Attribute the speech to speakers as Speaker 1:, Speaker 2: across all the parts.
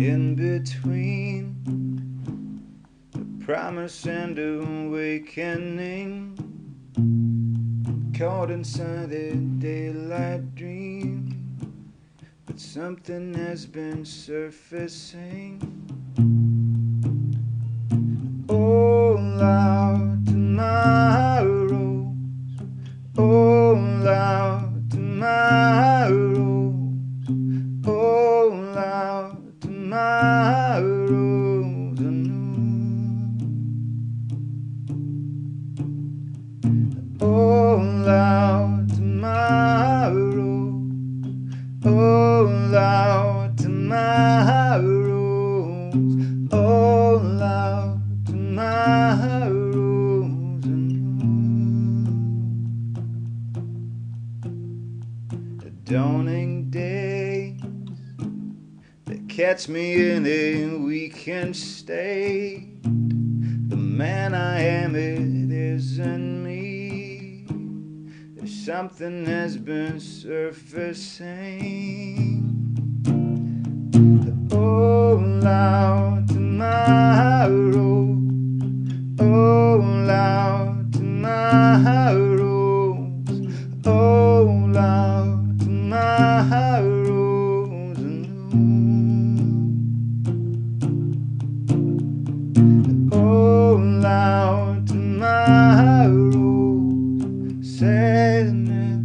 Speaker 1: in between the promise and awakening, caught inside a daylight dream, but something has been surfacing. Oh, loud tomorrow, oh, loud tomorrow, oh, loud tomorrow's anew. Oh, loud tomorrow, oh, loud tomorrow's, oh, loud tomorrow's anew. The dawning days that catch me in a weekend state. The man I am, it isn't me. There's something has been surfacing. Oh, loud tomorrow, oh, loud tomorrows, oh, loud tomorrows anew. Oh, loud tomorrows, sadness,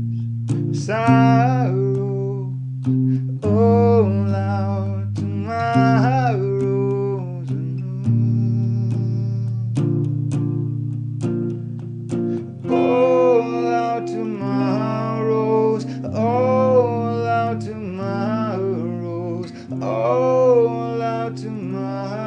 Speaker 1: sorrow, oh, loud tomorrows anew. Oh, loud tomorrows, oh, loud tomorrows, oh, loud tomorrows.